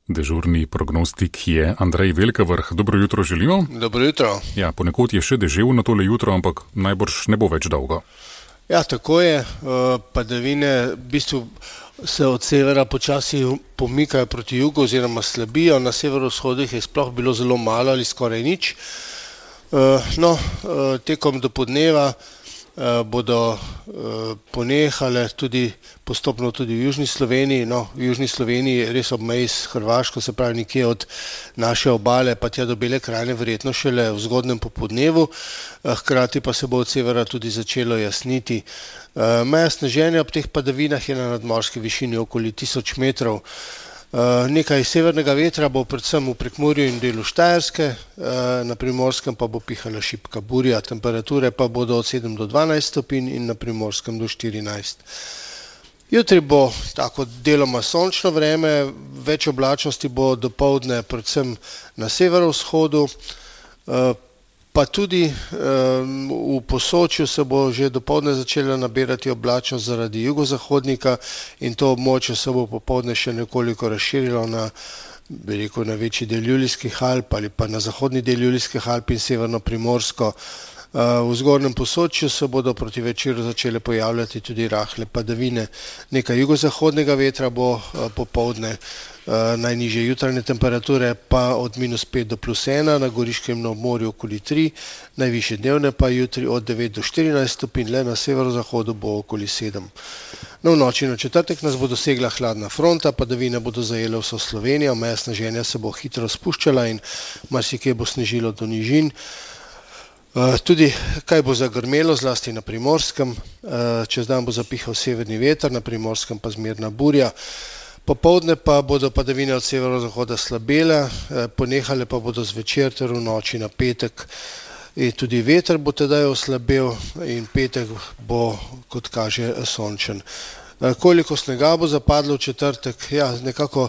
Dežurni prognostik je Andrej Velkavrh. Dobro jutro želimo. Dobro jutro. Ja, ponekod je še deževno tole jutro, ampak najbrž ne bo več dolgo. Ja, tako je. Padavine v bistvu se od severa počasi pomikajo proti jugu oziroma slabijo. Na severovzhodih je sploh bilo zelo malo ali skoraj nič. Tekom dopoldneva bodo ponehale tudi postopno tudi v južni Sloveniji. V južni Sloveniji res ob meji s Hrvaško, se pravi nekje od naše obale pa tja do Bele krajine, verjetno šele v zgodnjem popoldnevu. Hkrati pa se bo od severa tudi začelo jasniti. Meja sneženja ob teh padavinah je na nadmorski višini okoli 1000 metrov. Nekaj severnega vetra bo predvsem v Prekmurju in delu Štajerske, na Primorskem pa bo pihala šibka burja, temperature pa bodo od 7 do 12 stopinj in na Primorskem do 14. Jutri bo tako deloma sončno vreme, več oblačnosti bo dopoldne predvsem na severovzhodu, pa tudi v Posočju se bo že dopoldne začela nabirati oblačnost zaradi jugozahodnika in to območje se bo popoldne še nekoliko razširilo na večji del Julijskih Alp ali pa na zahodni del Julijskih Alp in severno Primorsko. V zgornjem Posočju se bodo proti večeru začele pojavljati tudi rahle padavine. Nekaj jugozahodnega vetra bo popoldne, najnižje jutranje temperature pa od -5 do +1, na Goriškem in obmorju okoli 3, najvišje dnevne pa jutri od 9 do 14 stopinj, le na severozahodu bo okoli 7. V noči na četrtek nas bo dosegla hladna fronta, padavine bodo zajele vso Slovenijo, meja sneženja se bo hitro spuščala in marsikje bo snežilo do nižin. Tudi kaj bo zagrmelo, zlasti na Primorskem, čez dan bo zapihal severni veter, na Primorskem pa zmerna burja. Popoldne pa bodo padavine od severozahoda slabele, ponehale pa bodo zvečer ter v noči na petek. In tudi veter bo tedaj oslabel in petek bo, kot kaže, sončen. Koliko snega bo zapadlo v četrtek? Ja, nekako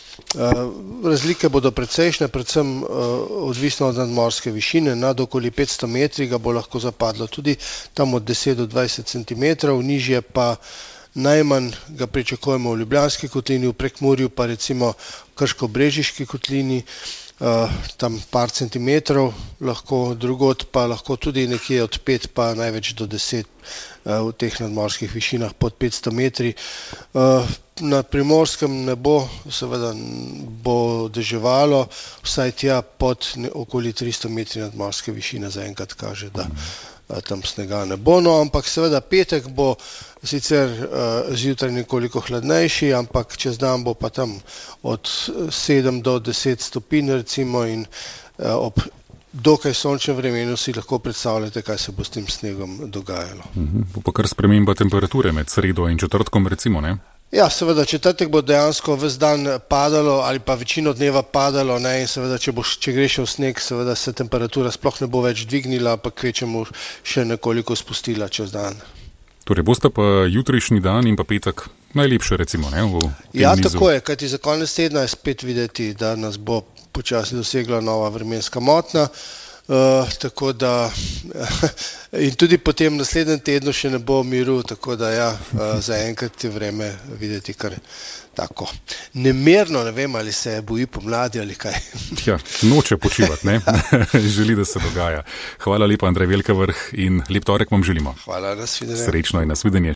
razlike bodo precejšnje, predvsem odvisno od nadmorske višine. Nad okoli 500 metri ga bo lahko zapadlo tudi tam od 10 do 20 centimetrov, nižje pa najmanj ga pričakujemo v Ljubljanski kotlini, v Prekmurju pa recimo Krško-Brežiški kotlini, tam par centimetrov, lahko drugod pa lahko tudi nekje od 5 pa največ do 10 v teh nadmorskih višinah pod 500 metri. Na Primorskem ne bo, seveda bo deževalo, vsaj tja pod okoli 300 metri nadmorske višine zaenkrat kaže, da tam snega ne bo. Ampak seveda petek bo sicer zjutraj nekoliko hladnejši, ampak čez dan bo pa tam od 7 do 10 stopinj recimo in ob dokaj sončnem vremenu si lahko predstavljate, kaj se bo s tem snegom dogajalo. Bo pa kar sprememba temperature med sredo in četrtkom recimo, ne? Ja, seveda, četrtek bo dejansko ves dan padalo ali pa večino dneva padalo, ne, in seveda, če greš v sneg, seveda se temperatura sploh ne bo več dvignila, pa kvečemu še nekoliko spustila čez dan. Torej bosta pa jutrišnji dan in pa petek najlepše recimo, ne? Ja, tako je, kajti za konec tedna je spet videti, da nas bo počasi dosegla nova vremenska motnja. Tako da in tudi potem naslednjem tednu še ne bo miru, tako da ja, zaenkrat je vreme videti kar tako nemirno, ne vem, ali se boji pomladi ali kaj. Ja, noče počivati, ne? Želi, da se dogaja. Hvala lepa, Andrej Velkavrh, in lep torek vam želimo. Hvala, nasvidenje. Srečno in nasvidenje.